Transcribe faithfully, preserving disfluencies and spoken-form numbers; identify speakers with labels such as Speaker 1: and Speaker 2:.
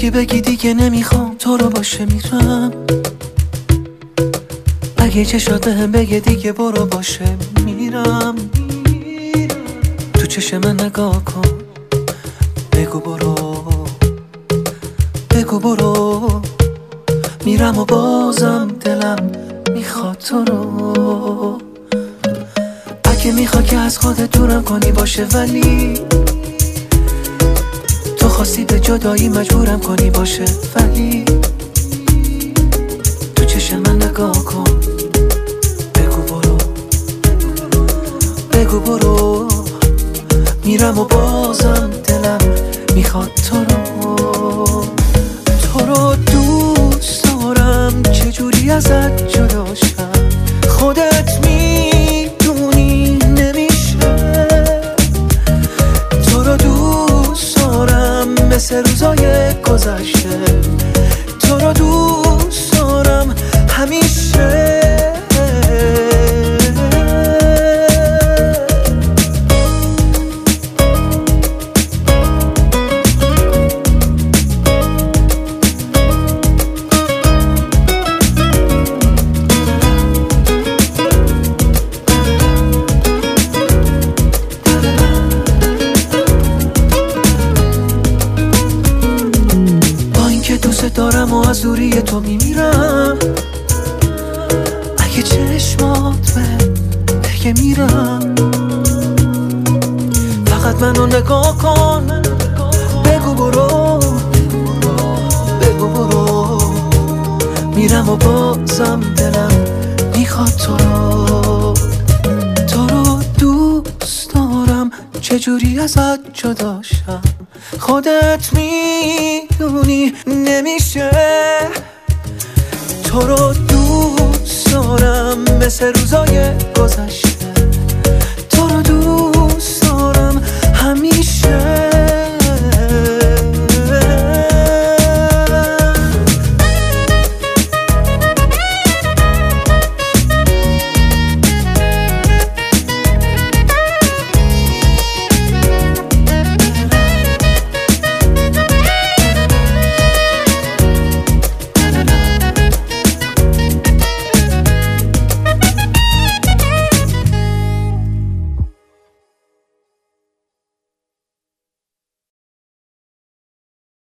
Speaker 1: بگی بگی دیگه نمیخوام تو رو باشه میرم. اگه چشات بهم بگه دیگه برو باشه میرم. تو چشم من نگاه کن، بگو برو، بگو برو. میرم و بازم دلم میخواد تو رو. اگه میخواد که از خودت دورم کنی باشه، ولی تو خواستی به جدایی مجبورم کنی باشه. ولی تو چشم من نگاه کن، بگو برو، بگو برو. میرم و بازم دلم میخواد تو رو. تو رو دوست دارم، چجوری ازت جدا شم. خودت میدونی نمیشه. تو رو دوست دارم مثل روزای گذشته. تو رو دوست دارم همیشه. دوست دارم و از دوری تو میمیرم. اگه چشمات به بگه میرم. فقط منو نگاه کن، بگو برو، بگو برو. میرم و بازم دلم میخواد تو رو. تو رو دوست دارم، چجوری ازت جدا شم. خودت میدونی نمیشه. تو رو دوست دارم مثل روزای گذشته. تو رو دوست